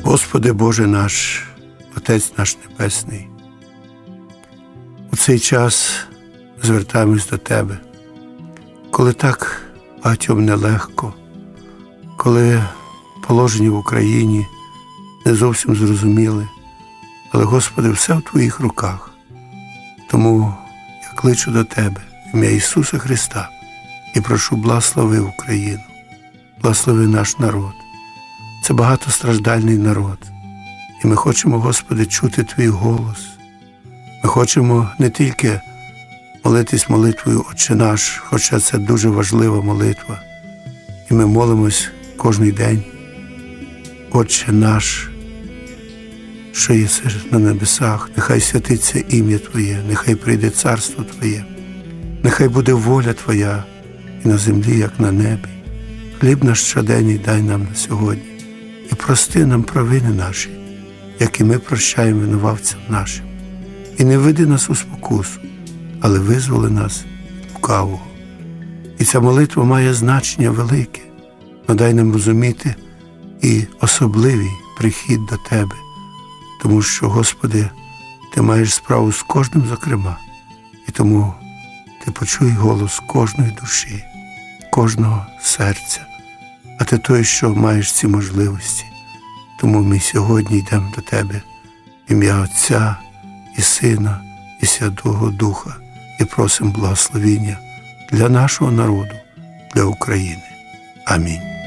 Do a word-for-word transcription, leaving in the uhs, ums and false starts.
Господи Боже наш, Отець наш Небесний, у цей час звертаємось до Тебе, коли так багатьом нелегко, коли положення в Україні не зовсім зрозуміли, але, Господи, все в Твоїх руках. Тому я кличу до Тебе в ім'я Ісуса Христа і прошу, благослови Україну, благослови наш народ. Це багатостраждальний народ. І ми хочемо, Господи, чути Твій голос. Ми хочемо не тільки молитись молитвою «Отче наш», хоча це дуже важлива молитва. І ми молимось кожен день. «Отче наш, що єси на небесах, нехай святиться ім'я Твоє, нехай прийде царство Твоє, нехай буде воля Твоя і на землі, як на небі. Хліб наш щоденний дай нам на сьогодні. І прости нам провини наші, як і ми прощаємо винуватцям нашим. І не веди нас у спокусу, але визволи нас від лукавого». І ця молитва має значення велике, но дай нам розуміти і особливий прихід до Тебе, тому що, Господи, Ти маєш справу з кожним зокрема, і тому Ти почуй голос кожної душі, кожного серця, а Ти той, що маєш ці можливості. Тому ми сьогодні йдемо до Тебе в ім'я Отця і Сина і Святого Духа і просимо благословіння для нашого народу, для України. Амінь.